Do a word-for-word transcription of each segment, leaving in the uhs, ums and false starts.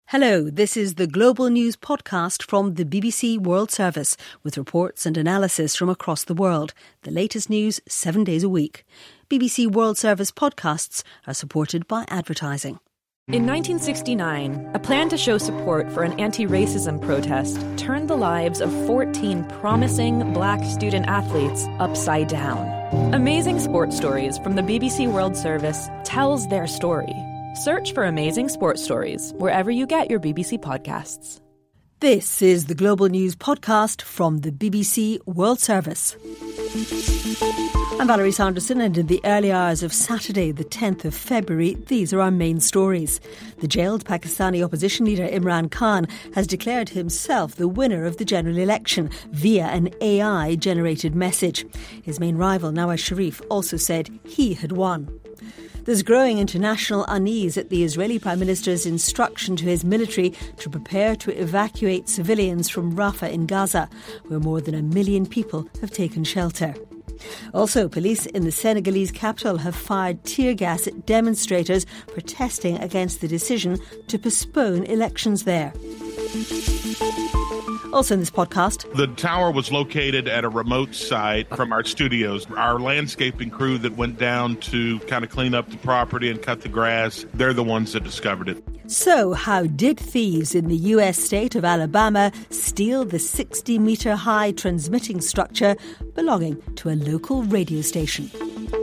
Hello, this is the Global News podcast from the B B C World Service with reports and analysis from across the world. The latest news seven days a week. B B C World Service podcasts are supported by advertising. In nineteen sixty-nine, a plan to show support for an anti-racism protest turned the lives of fourteen promising black student athletes upside down. Amazing Sports Stories from the B B C World Service tells their story. Search for Amazing Sports Stories wherever you get your B B C podcasts. This is the Global News podcast from the B B C World Service. I'm Valerie Sanderson, and in the early hours of Saturday, the tenth of February, these are our main stories. The jailed Pakistani opposition leader Imran Khan has declared himself the winner of the general election via an A I-generated message. His main rival, Nawaz Sharif, also said he had won. There's growing international unease at the Israeli Prime Minister's instruction to his military to prepare to evacuate civilians from Rafah in Gaza, where more than a million people have taken shelter. Also, police in the Senegalese capital have fired tear gas at demonstrators protesting against the decision to postpone elections there. Also in this podcast, the tower was located at a remote site from our studios. Our landscaping crew that went down to kind of clean up the property and cut the grass, they're the ones that discovered it. So how did thieves in the U S state of Alabama steal the sixty metre high transmitting structure belonging to a local radio station?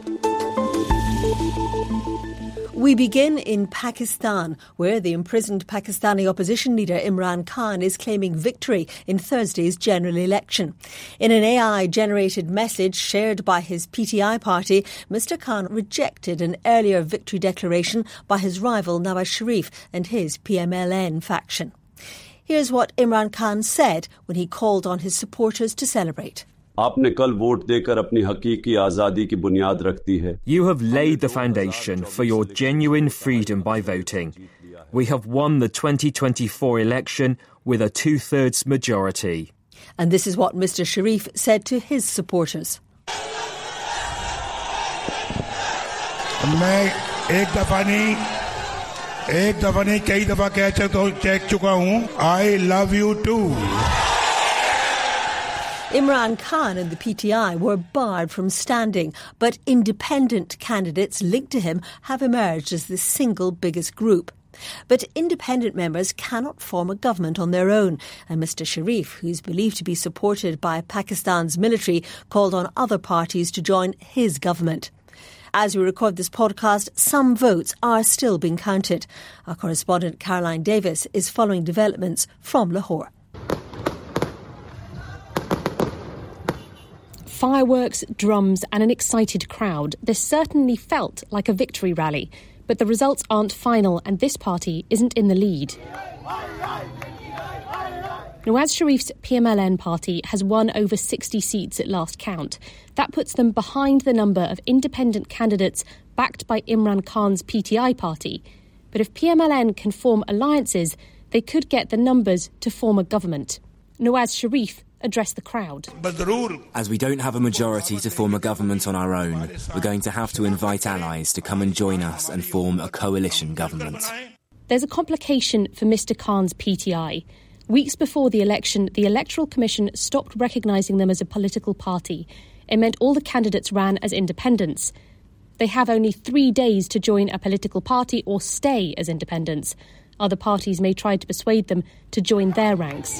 We begin in Pakistan, where the imprisoned Pakistani opposition leader Imran Khan is claiming victory in Thursday's general election. In an A I-generated message shared by his P T I party, Mister Khan rejected an earlier victory declaration by his rival Nawaz Sharif and his P M L N faction. Here's what Imran Khan said when he called on his supporters to celebrate. आपने कल vote देकर अपनी हकीकी आज़ादी की बुनियाद रख दी है. You have laid the foundation for your genuine freedom by voting. We have won the twenty twenty-four election with a two-thirds majority. And this is what Mister Sharif said to his supporters. मैं एक दफा नहीं एक दफा नहीं कई दफा कह चुका हूँ. I love you too. Imran Khan and the P T I were barred from standing, but independent candidates linked to him have emerged as the single biggest group. But independent members cannot form a government on their own, and Mister Sharif, who's believed to be supported by Pakistan's military, called on other parties to join his government. As we record this podcast, some votes are still being counted. Our correspondent Caroline Davis is following developments from Lahore. Fireworks, drums and an excited crowd. This certainly felt like a victory rally. But the results aren't final and this party isn't in the lead. Nawaz Sharif's P M L N party has won over sixty seats at last count. That puts them behind the number of independent candidates backed by Imran Khan's P T I party. But if P M L N can form alliances, they could get the numbers to form a government. Nawaz Sharif address the crowd. As we don't have a majority to form a government on our own, we're going to have to invite allies to come and join us and form a coalition government. There's a complication for Mister Khan's P T I. Weeks before the election, the Electoral Commission stopped recognising them as a political party. It meant all the candidates ran as independents. They have only three days to join a political party or stay as independents. Other parties may try to persuade them to join their ranks.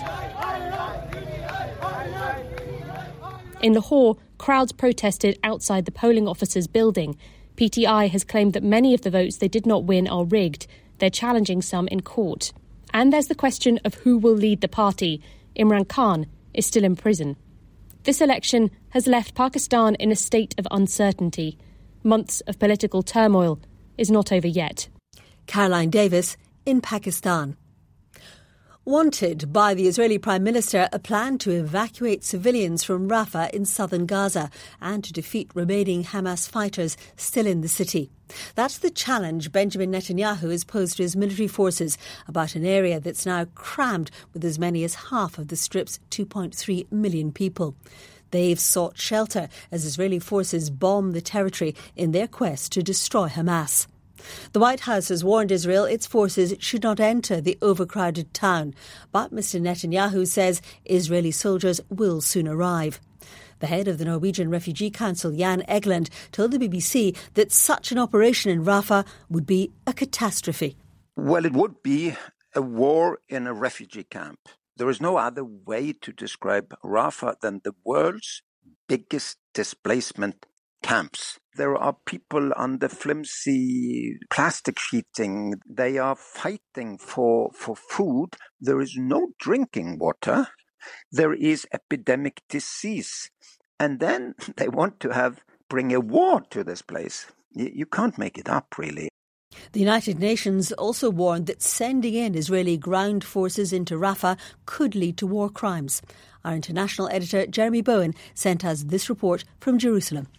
In Lahore, crowds protested outside the polling officers' building. P T I has claimed that many of the votes they did not win are rigged. They're challenging some in court. And there's the question of who will lead the party. Imran Khan is still in prison. This election has left Pakistan in a state of uncertainty. Months of political turmoil is not over yet. Caroline Davis in Pakistan. Wanted by the Israeli Prime Minister a plan to evacuate civilians from Rafah in southern Gaza and to defeat remaining Hamas fighters still in the city. That's the challenge Benjamin Netanyahu has posed to his military forces about an area that's now crammed with as many as half of the Strip's two point three million people. They've sought shelter as Israeli forces bomb the territory in their quest to destroy Hamas. The White House has warned Israel its forces should not enter the overcrowded town, but Mister Netanyahu says Israeli soldiers will soon arrive. The head of the Norwegian Refugee Council, Jan Egeland, told the B B C that such an operation in Rafah would be a catastrophe. Well, it would be a war in a refugee camp. There is no other way to describe Rafah than the world's biggest displacement camps. There are people under flimsy plastic sheeting. They are fighting for, for food. There is no drinking water. There is epidemic disease. And then they want to have bring a war to this place. You, you can't make it up, really. The United Nations also warned that sending in Israeli ground forces into Rafah could lead to war crimes. Our international editor, Jeremy Bowen, sent us this report from Jerusalem.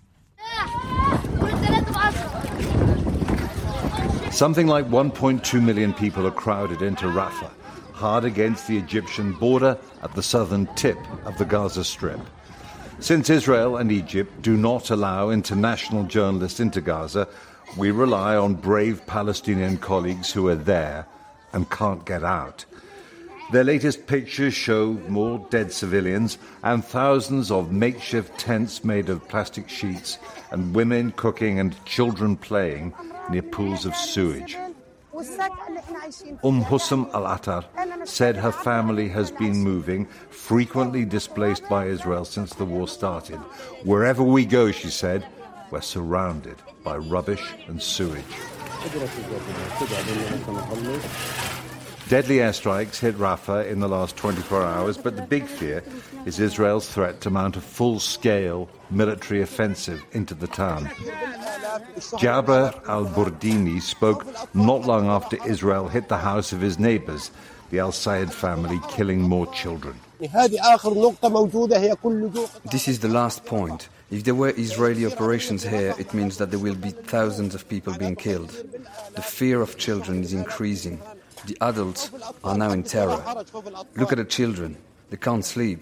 Something like one point two million people are crowded into Rafah, hard against the Egyptian border at the southern tip of the Gaza Strip. Since Israel and Egypt do not allow international journalists into Gaza, we rely on brave Palestinian colleagues who are there and can't get out. Their latest pictures show more dead civilians and thousands of makeshift tents made of plastic sheets and women cooking and children playing near pools of sewage. Umm Hussam Al-Attar said her family has been moving, frequently displaced by Israel since the war started. Wherever we go, she said, we're surrounded by rubbish and sewage. Deadly airstrikes hit Rafah in the last twenty-four hours, but the big fear is Israel's threat to mount a full-scale military offensive into the town. Jaber al-Burdini spoke not long after Israel hit the house of his neighbours, the Al-Sayed family, killing more children. This is the last point. If there were Israeli operations here, it means that there will be thousands of people being killed. The fear of children is increasing. The adults are now in terror. Look at the children. They can't sleep.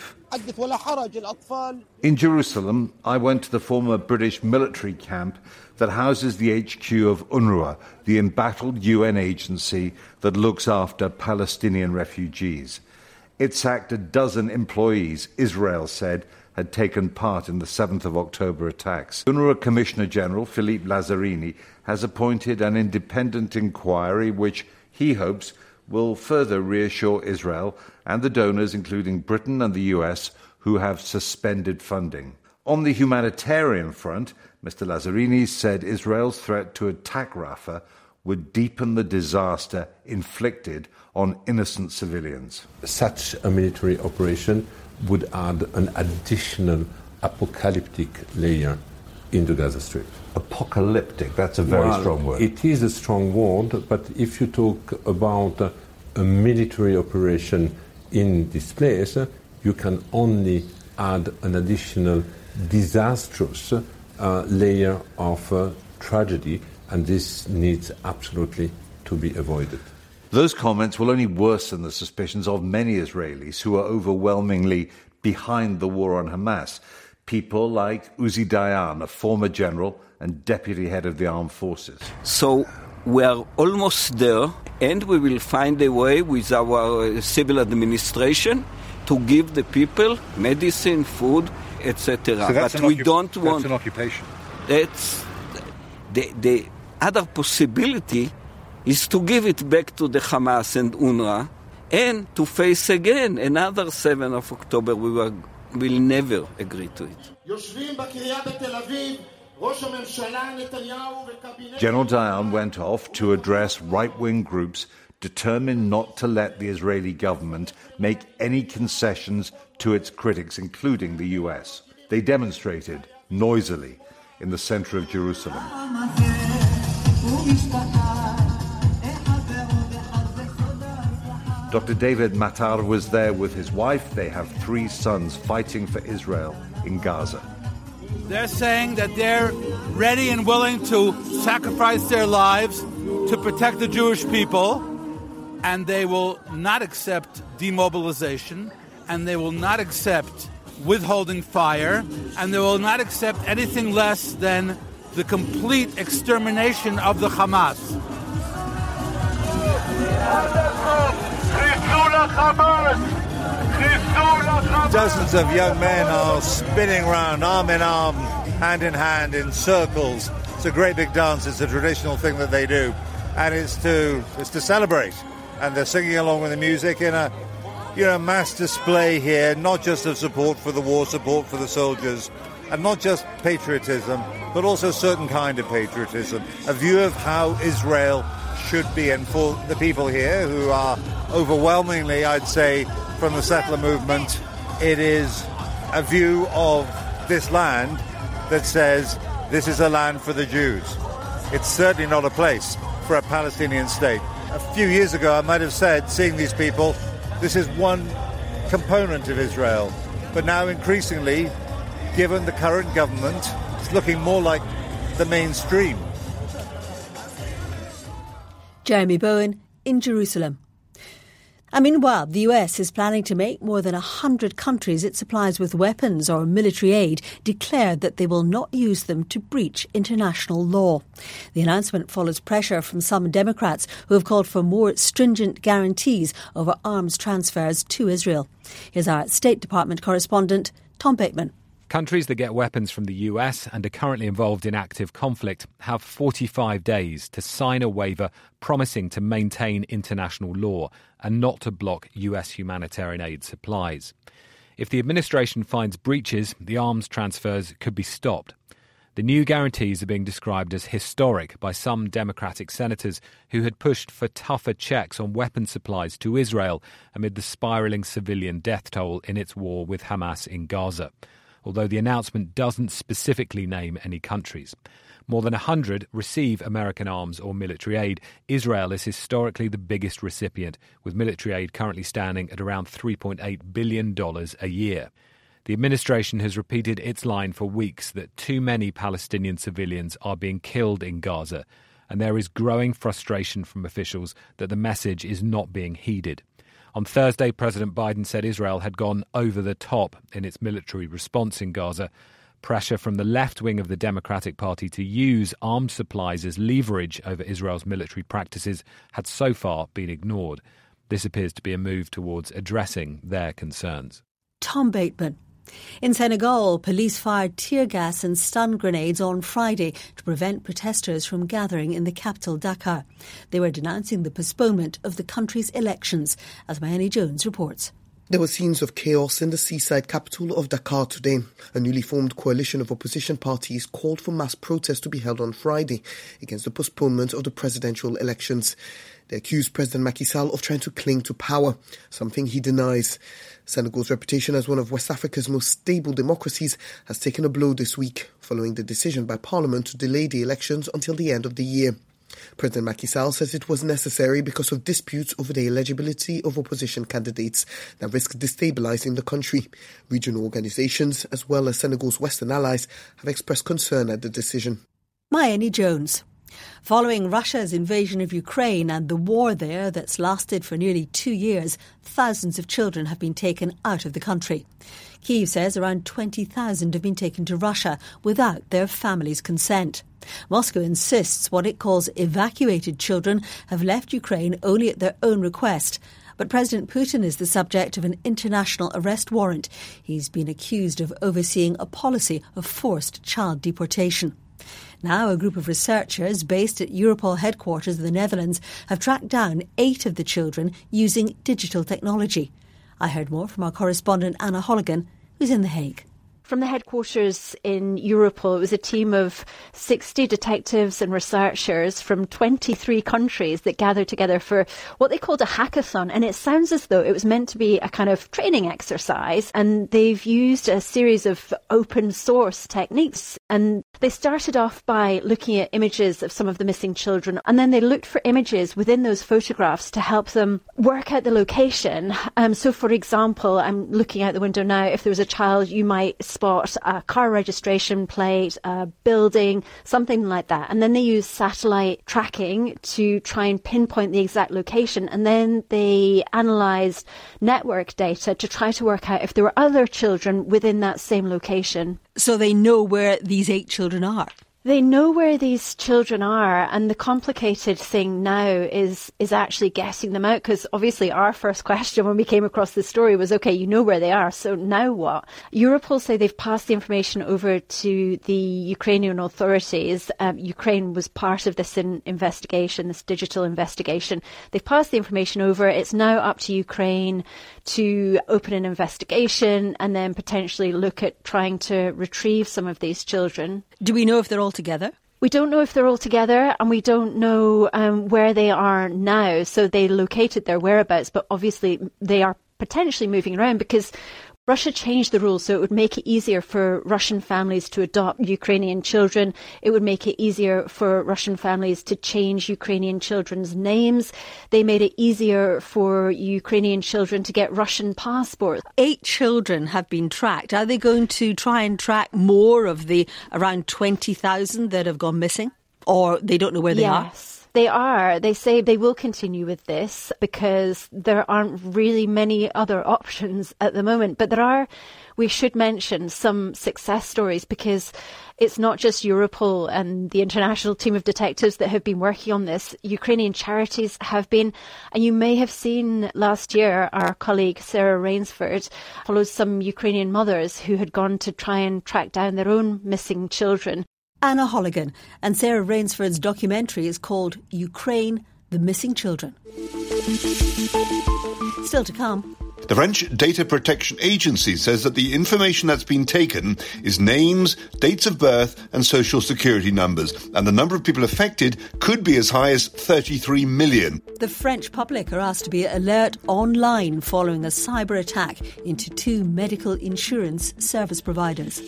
In Jerusalem, I went to the former British military camp that houses the H Q of UNRWA, the embattled U N agency that looks after Palestinian refugees. It sacked a dozen employees, Israel said, had taken part in the seventh of October attacks. UNRWA Commissioner General Philippe Lazzarini has appointed an independent inquiry which he hopes will further reassure Israel and the donors, including Britain and the U S, who have suspended funding. On the humanitarian front, Mister Lazzarini said Israel's threat to attack Rafah would deepen the disaster inflicted on innocent civilians. Such a military operation would add an additional apocalyptic layer in the Gaza Strip. Apocalyptic, that's a very well, strong word. It is a strong word, but if you talk about uh, a military operation in this place, uh, you can only add an additional disastrous uh, layer of uh, tragedy, and this needs absolutely to be avoided. Those comments will only worsen the suspicions of many Israelis who are overwhelmingly behind the war on Hamas. People like Uzi Dayan, a former general and deputy head of the armed forces. So we are almost there, and we will find a way with our civil administration to give the people medicine, food, et cetera. So that's but an we occup- don't want. That's an occupation. That's the the other possibility is to give it back to the Hamas and UNRWA, and to face again another seventh of October. We were. will never agree to it. General Dayan went off to address right-wing groups determined not to let the Israeli government make any concessions to its critics, including the U S. They demonstrated noisily in the center of Jerusalem. Doctor David Matar was there with his wife. They have three sons fighting for Israel in Gaza. They're saying that they're ready and willing to sacrifice their lives to protect the Jewish people, and they will not accept demobilization, and they will not accept withholding fire, and they will not accept anything less than the complete extermination of the Hamas. Dozens of young men are spinning around, arm in arm, hand in hand, in circles. It's a great big dance. It's a traditional thing that they do. And it's to it's to celebrate. And they're singing along with the music in a you know, mass display here, not just of support for the war, support for the soldiers, and not just patriotism, but also a certain kind of patriotism, a view of how Israel should be. And for the people here, who are overwhelmingly, I'd say, from the settler movement, it is a view of this land that says this is a land for the Jews. It's certainly not a place for a Palestinian state. A few years ago, I might have said, seeing these people, this is one component of Israel. But now, increasingly, given the current government, it's looking more like the mainstream. Jeremy Bowen in Jerusalem. And meanwhile, the U S is planning to make more than one hundred countries it supplies with weapons or military aid declare that they will not use them to breach international law. The announcement follows pressure from some Democrats who have called for more stringent guarantees over arms transfers to Israel. Here's our State Department correspondent, Tom Bateman. Countries that get weapons from the U S and are currently involved in active conflict have forty-five days to sign a waiver promising to maintain international law and not to block U S humanitarian aid supplies. If the administration finds breaches, the arms transfers could be stopped. The new guarantees are being described as historic by some Democratic senators who had pushed for tougher checks on weapon supplies to Israel amid the spiralling civilian death toll in its war with Hamas in Gaza. Although the announcement doesn't specifically name any countries. More than one hundred receive American arms or military aid. Israel is historically the biggest recipient, with military aid currently standing at around three point eight billion dollars a year. The administration has repeated its line for weeks that too many Palestinian civilians are being killed in Gaza, and there is growing frustration from officials that the message is not being heeded. On Thursday, President Biden said Israel had gone over the top in its military response in Gaza. Pressure from the left wing of the Democratic Party to use arms supplies as leverage over Israel's military practices had so far been ignored. This appears to be a move towards addressing their concerns. Tom Bateman. In Senegal, police fired tear gas and stun grenades on Friday to prevent protesters from gathering in the capital, Dakar. They were denouncing the postponement of the country's elections, as Mayani Jones reports. There were scenes of chaos in the seaside capital of Dakar today. A newly formed coalition of opposition parties called for mass protests to be held on Friday against the postponement of the presidential elections. They accused President Macky Sall of trying to cling to power, something he denies. Senegal's reputation as one of West Africa's most stable democracies has taken a blow this week, following the decision by Parliament to delay the elections until the end of the year. President Macky Sall says it was necessary because of disputes over the eligibility of opposition candidates that risk destabilising the country. Regional organisations, as well as Senegal's Western allies, have expressed concern at the decision. Mayani Jones. Following Russia's invasion of Ukraine and the war there that's lasted for nearly two years, thousands of children have been taken out of the country. Kyiv says around twenty thousand have been taken to Russia without their families' consent. Moscow insists what it calls evacuated children have left Ukraine only at their own request. But President Putin is the subject of an international arrest warrant. He's been accused of overseeing a policy of forced child deportation. Now, a group of researchers based at Europol headquarters in the Netherlands have tracked down eight of the children using digital technology. I heard more from our correspondent Anna Holligan, who's in The Hague. From the headquarters in Europol, it was a team of sixty detectives and researchers from twenty-three countries that gathered together for what they called a hackathon. And it sounds as though it was meant to be a kind of training exercise. And they've used a series of open source techniques. And they started off by looking at images of some of the missing children. And then they looked for images within those photographs to help them work out the location. Um, so, for example, I'm looking out the window now. If there was a child, you might spot a car registration plate, a building, something like that. And then they use satellite tracking to try and pinpoint the exact location. And then they analysed network data to try to work out if there were other children within that same location. So they know where these eight children are? They know where these children are, and the complicated thing now is is actually getting them out, because obviously our first question when we came across this story was, OK, you know where they are, so now what? Europol say they've passed the information over to the Ukrainian authorities. Um, Ukraine was part of this in investigation, this digital investigation. They've passed the information over. It's now up to Ukraine to open an investigation and then potentially look at trying to retrieve some of these children. Do we know if they're all together? We don't know if they're all together, and we don't know um, where they are now. So they located their whereabouts, but obviously they are potentially moving around because Russia changed the rules, so it would make it easier for Russian families to adopt Ukrainian children. It would make it easier for Russian families to change Ukrainian children's names. They made it easier for Ukrainian children to get Russian passports. Eight children have been tracked. Are they going to try and track more of the around twenty thousand that have gone missing? Or they don't know where they yes. are? Yes. They are. They say they will continue with this because there aren't really many other options at the moment. But there are, we should mention, some success stories, because it's not just Europol and the international team of detectives that have been working on this. Ukrainian charities have been. And you may have seen last year our colleague Sarah Rainsford followed some Ukrainian mothers who had gone to try and track down their own missing children. Anna Holligan, and Sarah Rainsford's documentary is called Ukraine, the Missing Children. Still to come. The French Data Protection Agency says that the information that's been taken is names, dates of birth and social security numbers, and the number of people affected could be as high as thirty-three million. The French public are asked to be alert online following a cyber attack into two medical insurance service providers.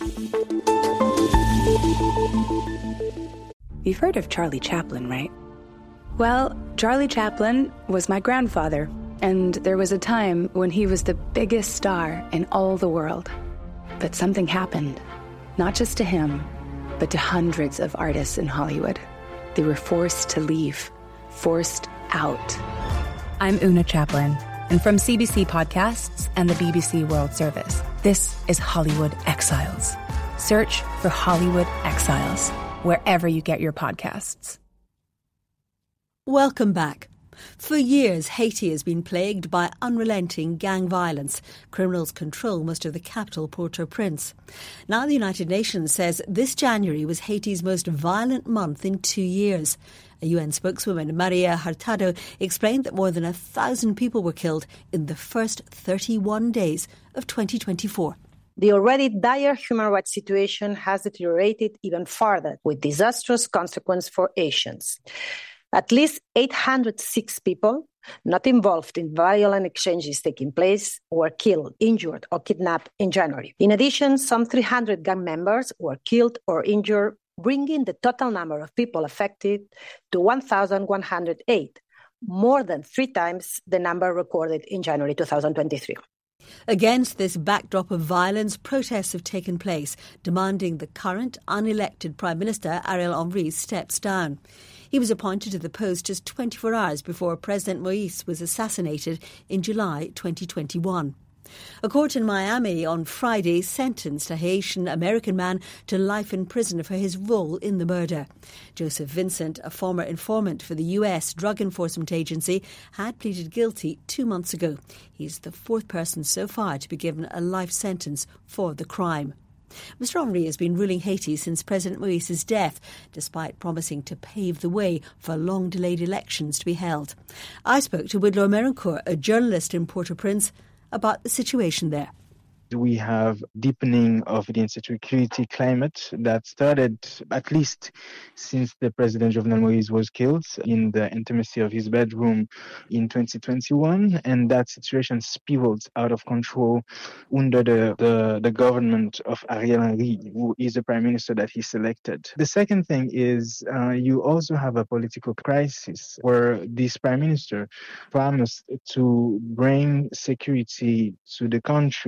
You've heard of Charlie Chaplin, right? Well, Charlie Chaplin was my grandfather, and there was a time when he was the biggest star in all the world. But something happened, not just to him, but to hundreds of artists in Hollywood. They were forced to leave, forced out. I'm Una Chaplin, and from C B C Podcasts and the B B C World Service, this is Hollywood Exiles. Search for Hollywood Exiles wherever you get your podcasts. Welcome back. For years, Haiti has been plagued by unrelenting gang violence. Criminals control most of the capital, Port-au-Prince. Now the United Nations says this January was Haiti's most violent month in two years. A U N spokeswoman, Maria Hurtado, explained that more than a thousand people were killed in the first thirty-one days of twenty twenty-four. The already dire human rights situation has deteriorated even further, with disastrous consequences for Haitians. At least eight hundred six people not involved in violent exchanges taking place were killed, injured, or kidnapped in January. In addition, some three hundred gang members were killed or injured, bringing the total number of people affected to one thousand one hundred eight, more than three times the number recorded in January twenty twenty-three. Against this backdrop of violence, protests have taken place, demanding the current unelected Prime Minister, Ariel Henry, steps down. He was appointed to the post just twenty-four hours before President Moïse was assassinated in July twenty twenty-one. A court in Miami on Friday sentenced a Haitian-American man to life in prison for his role in the murder. Joseph Vincent, a former informant for the U S Drug Enforcement Agency, had pleaded guilty two months ago. He's the fourth person so far to be given a life sentence for the crime. Mister Henry has been ruling Haiti since President Moïse's death, despite promising to pave the way for long-delayed elections to be held. I spoke to Woodlow Merencourt, a journalist in Port-au-Prince, about the situation there. We have deepening of the insecurity climate that started at least since the President Jovenel Moïse was killed in the intimacy of his bedroom in twenty twenty-one, and that situation spiraled out of control under the, the, the government of Ariel Henry, who is the Prime Minister that he selected. The second thing is uh, you also have a political crisis where this Prime Minister promised to bring security to the country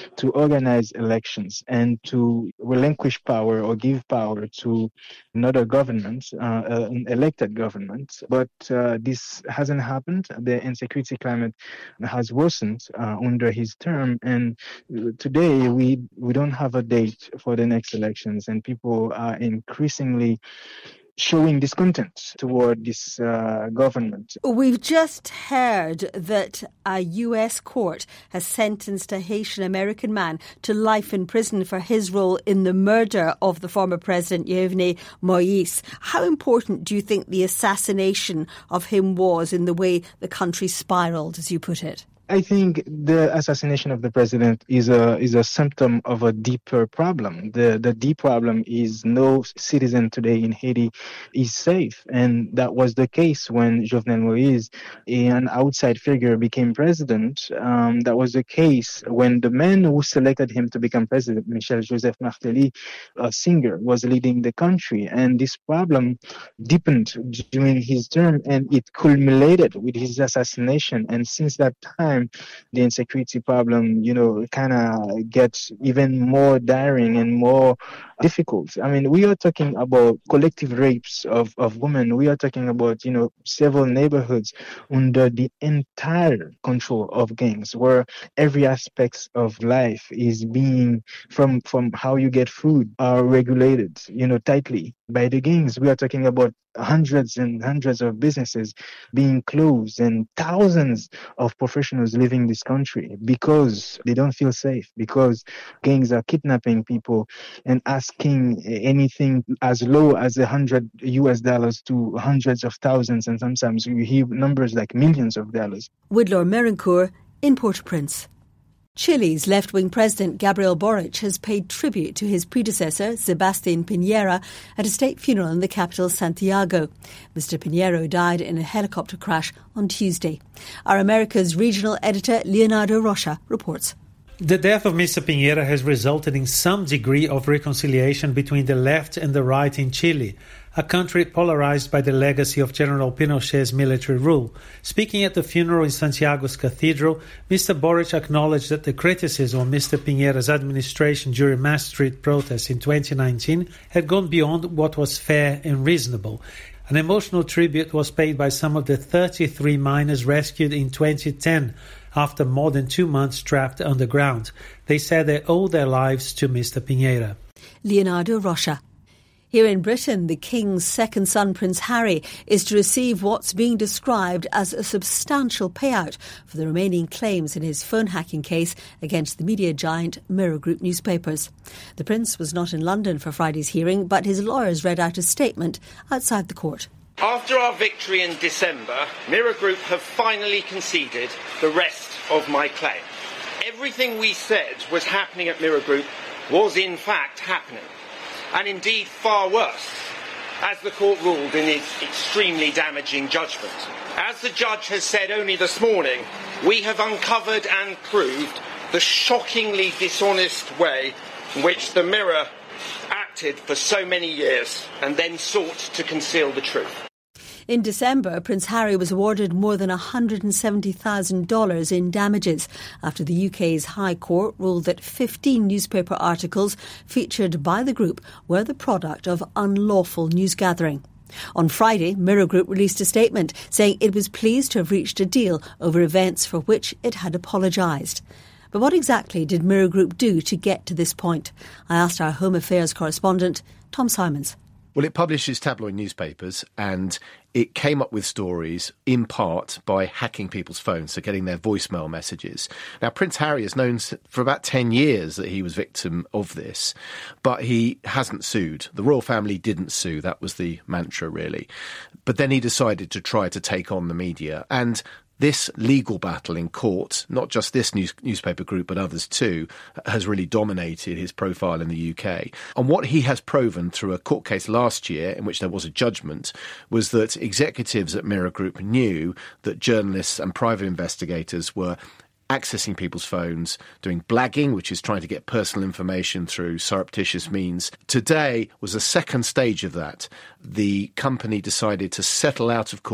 to organize elections and to relinquish power or give power to another government, uh, an elected government. But uh, this hasn't happened. The insecurity climate has worsened uh, under his term, and today we we don't have a date for the next elections, and people are increasingly showing discontent toward this uh, government. We've just heard that a U S court has sentenced a Haitian-American man to life in prison for his role in the murder of the former president, Jovenel Moïse. How important do you think the assassination of him was in the way the country spiralled, as you put it? I think the assassination of the president is a is a symptom of a deeper problem. The the deep problem is no citizen today in Haiti is safe, and that was the case when Jovenel Moïse, an outside figure, became president. Um, that was the case when the man who selected him to become president, Michel Joseph Martelly, a singer, was leading the country, and this problem deepened during his term, and it culminated with his assassination. And since that time, the insecurity problem, you know, kind of gets even more daring and more difficult. I mean, we are talking about collective rapes of, of women. We are talking about, you know, several neighborhoods under the entire control of gangs, where every aspect of life is being, from, from how you get food, are regulated, you know, tightly by the gangs. We are talking about hundreds and hundreds of businesses being closed and thousands of professionals leaving this country because they don't feel safe, because gangs are kidnapping people and asking anything as low as a hundred U S dollars to hundreds of thousands, and sometimes you hear numbers like millions of dollars. Woodlore Merencourt in Port-au-Prince. Chile's left-wing president Gabriel Boric has paid tribute to his predecessor, Sebastián Piñera, at a state funeral in the capital, Santiago. Mister Piñera died in a helicopter crash on Tuesday. Our America's regional editor, Leonardo Rocha, reports. The death of Mister Piñera has resulted in some degree of reconciliation between the left and the right in Chile, a country polarized by the legacy of General Pinochet's military rule. Speaking at the funeral in Santiago's cathedral, Mister Boric acknowledged that the criticism of Mister Piñera's administration during mass street protests in twenty nineteen had gone beyond what was fair and reasonable. An emotional tribute was paid by some of the thirty-three miners rescued in twenty ten after more than two months trapped underground. They said they owe their lives to Mister Piñera. Leonardo Rocha. Here in Britain, the King's second son, Prince Harry, is to receive what's being described as a substantial payout for the remaining claims in his phone hacking case against the media giant Mirror Group newspapers. The Prince was not in London for Friday's hearing, but his lawyers read out a statement outside the court. After our victory in December, Mirror Group have finally conceded the rest of my claim. Everything we said was happening at Mirror Group was in fact happening. And indeed far worse, as the court ruled in its extremely damaging judgment. As the judge has said only this morning, we have uncovered and proved the shockingly dishonest way in which the Mirror acted for so many years and then sought to conceal the truth. In December, Prince Harry was awarded more than one hundred seventy thousand dollars in damages after the U K's High Court ruled that fifteen newspaper articles featured by the group were the product of unlawful news gathering. On Friday, Mirror Group released a statement saying it was pleased to have reached a deal over events for which it had apologised. But what exactly did Mirror Group do to get to this point? I asked our Home Affairs correspondent, Tom Simons. Well, it publishes tabloid newspapers, and it came up with stories in part by hacking people's phones, so getting their voicemail messages. Now, Prince Harry has known for about ten years that he was victim of this, but he hasn't sued. The royal family didn't sue. That was the mantra, really. But then he decided to try to take on the media, and this legal battle in court, not just this news, newspaper group but others too, has really dominated his profile in the U K. And what he has proven through a court case last year in which there was a judgment was that executives at Mirror Group knew that journalists and private investigators were accessing people's phones, doing blagging, which is trying to get personal information through surreptitious means. Today was a second stage of that. The company decided to settle out of court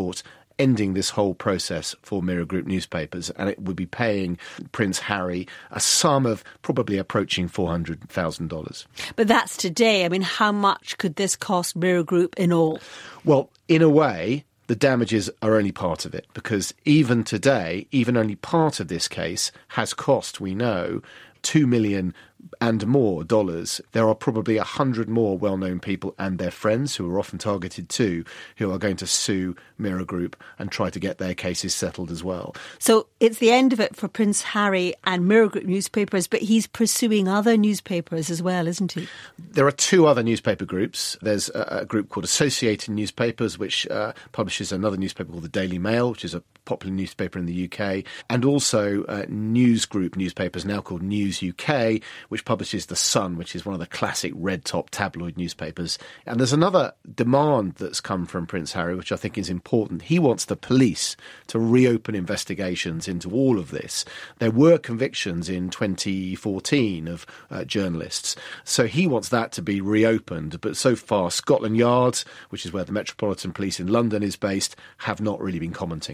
ending this whole process for Mirror Group newspapers, and it would be paying Prince Harry a sum of probably approaching four hundred thousand dollars. But that's today. I mean, how much could this cost Mirror Group in all? Well, in a way, the damages are only part of it, because even today, even only part of this case has cost, we know, two million and more dollars. There are probably a hundred more well-known people and their friends, who are often targeted too, who are going to sue Mirror Group and try to get their cases settled as well. So it's the end of it for Prince Harry and Mirror Group newspapers, but he's pursuing other newspapers as well, isn't he? There are two other newspaper groups. There's a, a group called Associated Newspapers, which uh, publishes another newspaper called the Daily Mail, which is a popular newspaper in the U K, and also uh, News Group newspapers, now called News U K, which publishes The Sun, which is one of the classic red-top tabloid newspapers. And there's another demand that's come from Prince Harry, which I think is important. He wants the police to reopen investigations into all of this. There were convictions in twenty fourteen of uh, journalists, so he wants that to be reopened. But so far, Scotland Yard, which is where the Metropolitan Police in London is based, have not really been commenting.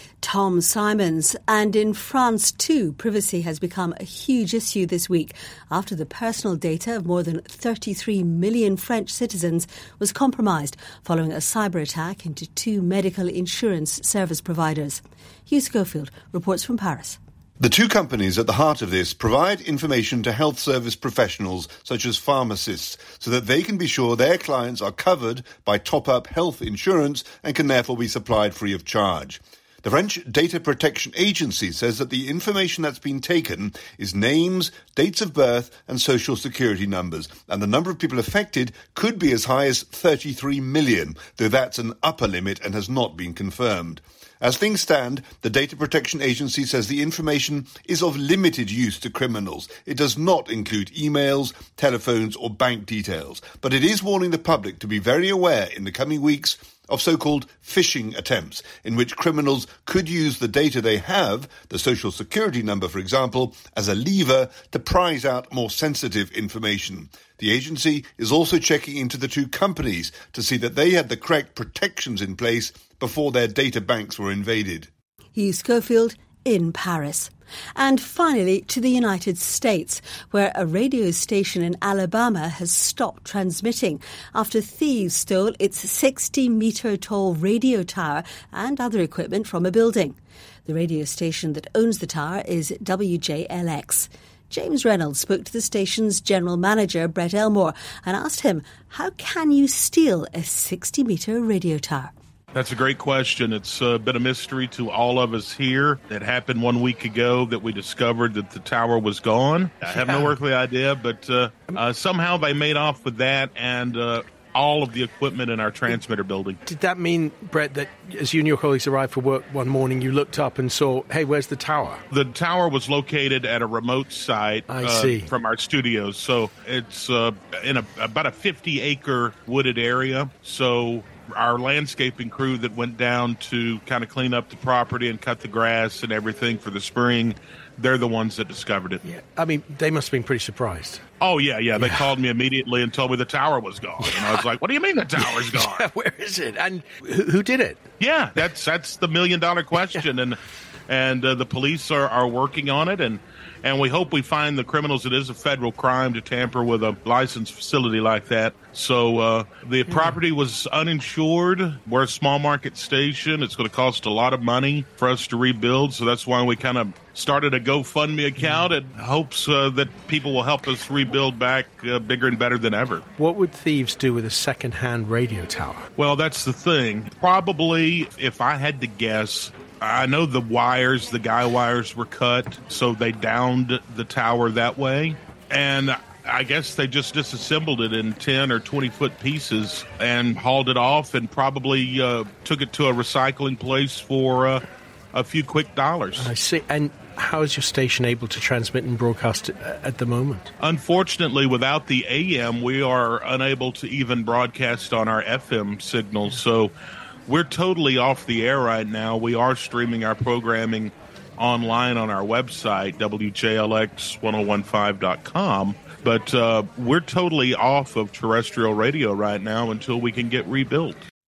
Tom Simons. And in France too, privacy has become a huge issue this week after the personal data of more than thirty-three million French citizens was compromised following a cyber attack into two medical insurance service providers. Hugh Schofield reports from Paris. The two companies at the heart of this provide information to health service professionals such as pharmacists so that they can be sure their clients are covered by top-up health insurance and can therefore be supplied free of charge. The French Data Protection Agency says that the information that's been taken is names, dates of birth and social security numbers, and the number of people affected could be as high as thirty-three million, though that's an upper limit and has not been confirmed. As things stand, the Data Protection Agency says the information is of limited use to criminals. It does not include emails, telephones or bank details, but it is warning the public to be very aware in the coming weeks of so-called phishing attempts, in which criminals could use the data they have, the social security number, for example, as a lever to prize out more sensitive information. The agency is also checking into the two companies to see that they had the correct protections in place before their data banks were invaded. Hugh Schofield in Paris. And finally, to the United States, where a radio station in Alabama has stopped transmitting after thieves stole its sixty-metre tall radio tower and other equipment from a building. The radio station that owns the tower is W J L X. James Reynolds spoke to the station's general manager, Brett Elmore, and asked him, how can you steal a sixty-metre radio tower? That's a great question. It's uh, been a mystery to all of us here. It happened one week ago that we discovered that the tower was gone. I have no earthly idea, but uh, uh, somehow they made off with that and uh, all of the equipment in our transmitter building. Did that mean, Brett, that as you and your colleagues arrived for work one morning, you looked up and saw, hey, where's the tower? The tower was located at a remote site I uh, see. from our studios. So it's uh, in a, about a fifty-acre wooded area. So our landscaping crew that went down to kind of clean up the property and cut the grass and everything for the spring, they're the ones that discovered it. Yeah. I mean, they must have been pretty surprised. Oh, yeah, yeah. They yeah. called me immediately and told me the tower was gone. And I was like, what do you mean the tower's gone? Yeah, where is it? And who, who did it? Yeah, that's that's the million-dollar question. and and uh, the police are, are working on it, and And we hope we find the criminals. It is a federal crime to tamper with a licensed facility like that. So uh, the property was uninsured. We're a small market station. It's going to cost a lot of money for us to rebuild. So that's why we kind of started a GoFundMe account in hopes uh, that people will help us rebuild back uh, bigger and better than ever. What would thieves do with a second-hand radio tower? Well, that's the thing. Probably, if I had to guess, I know the wires, the guy wires were cut, so they downed the tower that way. And I guess they just disassembled it in ten or twenty foot pieces and hauled it off and probably uh, took it to a recycling place for uh, a few quick dollars. I see. And how is your station able to transmit and broadcast at the moment? Unfortunately, without the A M, we are unable to even broadcast on our F M signals. So we're totally off the air right now. We are streaming our programming online on our website, W J L X ten fifteen dot com. But uh, we're totally off of terrestrial radio right now until we can get rebuilt.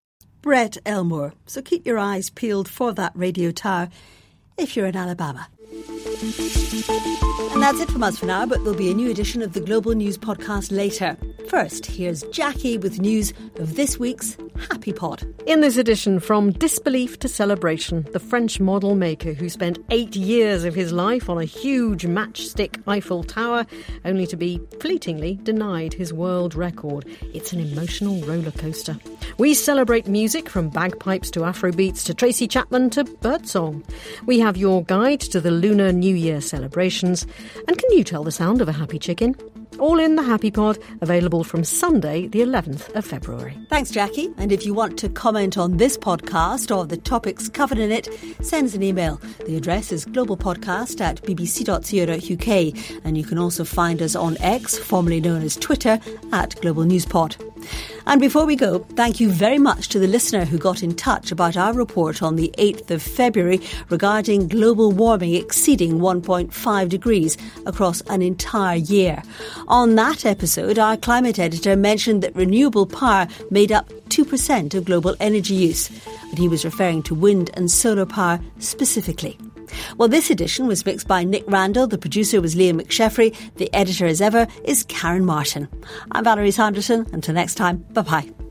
Brett Elmore. So keep your eyes peeled for that radio tower if you're in Alabama. And that's it from us for now, but there'll be a new edition of the Global News podcast later. First, here's Jackie with news of this week's Happy Pod. In this edition, from disbelief to celebration, the French model maker who spent eight years of his life on a huge matchstick Eiffel Tower, only to be fleetingly denied his world record. It's an emotional roller coaster. We celebrate music from bagpipes to Afrobeats to Tracy Chapman to birdsong. We have your guide to the Lunar New Year celebrations. And can you tell the sound of a happy chicken? All in the Happy Pod, available from Sunday, the eleventh of February. Thanks, Jackie. And if you want to comment on this podcast or the topics covered in it, send us an email. The address is globalpodcast at bbc dot co dot uk. And you can also find us on X, formerly known as Twitter, at Global News Pod. And before we go, thank you very much to the listener who got in touch about our report on the eighth of February regarding global warming exceeding one point five degrees across an entire year. On that episode, our climate editor mentioned that renewable power made up two percent of global energy use, but he was referring to wind and solar power specifically. Well, this edition was mixed by Nick Randall, the producer was Liam McSheffrey, the editor as ever is Karen Martin. I'm Valerie Sanderson, until next time, bye-bye.